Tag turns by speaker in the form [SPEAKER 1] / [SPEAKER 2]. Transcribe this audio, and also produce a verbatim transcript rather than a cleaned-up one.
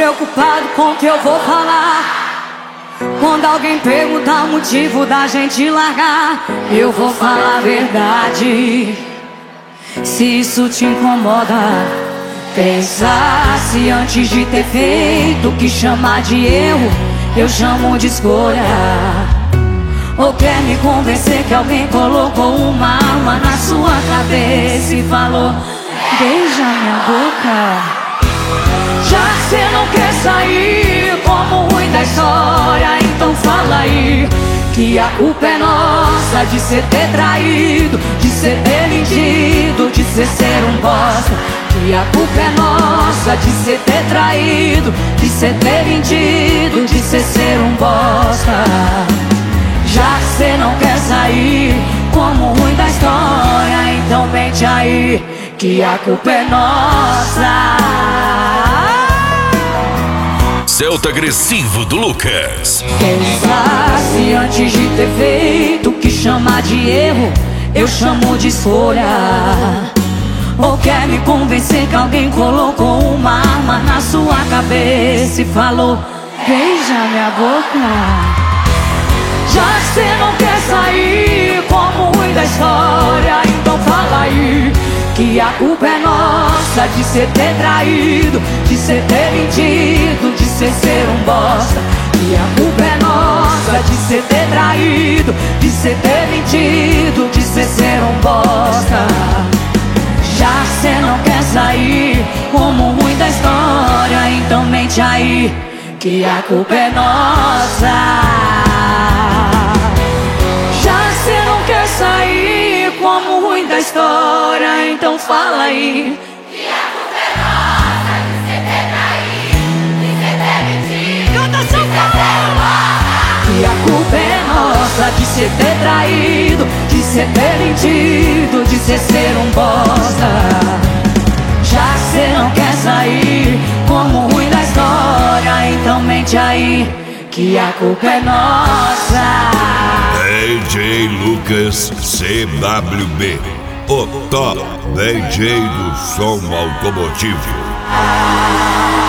[SPEAKER 1] preocupado com o que eu vou falar. Quando alguém perguntar o motivo da gente largar, eu vou falar a verdade. Se isso te incomoda, pensasse antes de ter feito o que chamar de erro, eu chamo de escolha. Ou quer me convencer que alguém colocou uma arma na sua cabeça e falou: beija minha boca. Já que cê não quer sair como ruim da história, então fala aí que a culpa é nossa de cê ter traído, de cê ter mentido, de cê ser um bosta. Que a culpa é nossa de cê ter traído, de cê ter mentido, de cê ser um bosta. Já que cê não quer sair como ruim da história, então mente aí que a culpa é nossa.
[SPEAKER 2] Celta agressivo do Lucas.
[SPEAKER 1] Pensasse antes de ter feito o que chamar de erro, eu chamo de escolha. Ou quer me convencer que alguém colocou uma arma na sua cabeça e falou: beija minha boca. Já que cê não quer sair como ruim da história, então fala aí que a culpa é nossa de cê ter traído, de cê ter mentido, de cê ser um bosta. Que a culpa é nossa de cê ter traído, de cê ter mentido, de cê ser um bosta. Já que cê não quer sair como ruim da história, então mente aí que a culpa é nossa. Sair como ruim da história, então fala aí
[SPEAKER 3] que a culpa é nossa de cê ter traído, de cê ter mentido,
[SPEAKER 1] Canta,
[SPEAKER 3] de cê ser um bosta.
[SPEAKER 1] Que a culpa é nossa de cê ter traído, de cê ter mentido, de cê ser um bosta. Já que cê não quer sair como ruim da história, então mente aí que a culpa é nossa.
[SPEAKER 2] D J Lucas C W B, o top D J do som automotivo.